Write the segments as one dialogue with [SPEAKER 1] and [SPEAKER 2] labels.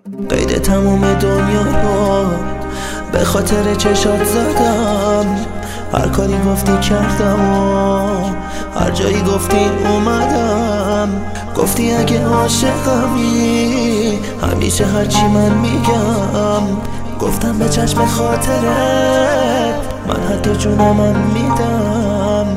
[SPEAKER 1] قید تموم دنیا رو به خاطر چشات زدم. هر کاری گفتی کردم و هر جایی گفتی اومدم. گفتی اگه عاشقمی همیشه هرچی من میگم. گفتم به چشم خاطرت من حتی جونم میدم.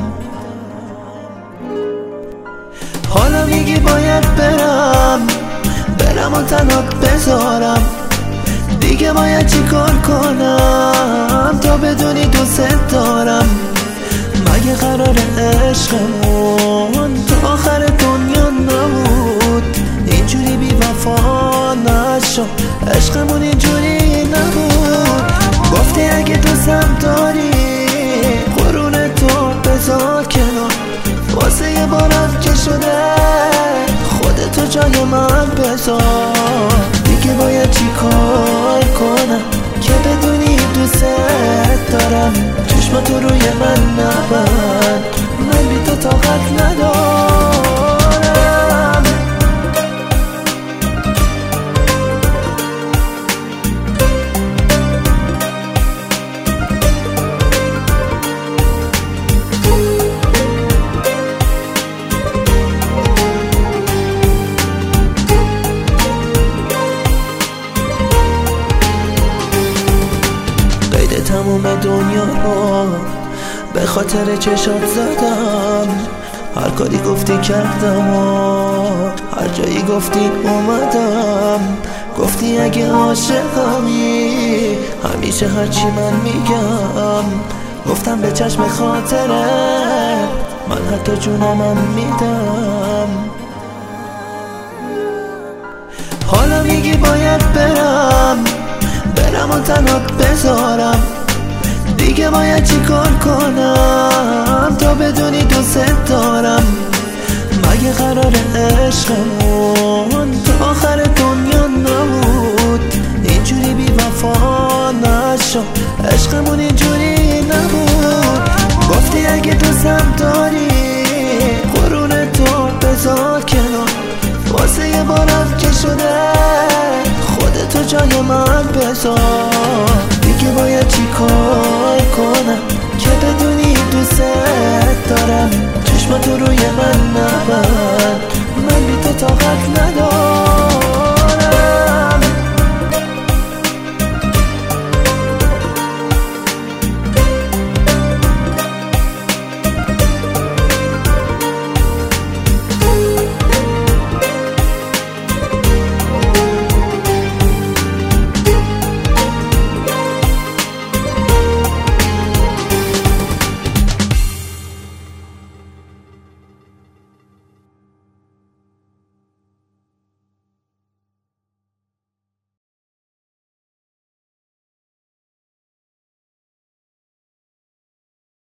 [SPEAKER 1] حالا میگی باید برم و تنها بذارم. دیگه باید چی کار کنم تا بدونی دوست دارم؟ مگه قرار عشقمون تا آخر دنیا نبود؟ اینجوری بی وفا نشو، عشقمون اینجوری نبود. گفتی اگه دوستم داری قرون تو بذار کنار. واسه یه بارم که شده خودتو جای من بذار. دیگه باید چی کار کنم که بدونی دوست دارم؟ چشماتو روی من نبند، من بی تو طاقت ندارم. تموم دنیا رو به خاطر چشات زدم. هر کاری گفتی کردم و هر جایی گفتی اومدم. گفتی اگه عاشقمی همیشه هرچی من میگم. گفتم به چشم خاطرت من حتی جونم میدم. حالا میگی باید برم و تنها بذارم. دیگه باید چی کار کنم تا بدونی دوست دارم؟ مگه قرار عشقمون تا آخر دنیا نبود؟ اینجوری بی وفا نشو، عشقمون اینجوری نبود. گفتی اگه دوستم داری قرون تو بذار کنار. واسه یه بارم که شده خودتو جای من بذار. دیگه باید چی کار کنم که بدونی دوست دارم؟ چشماتو روی من نبند، من بی تو طاقت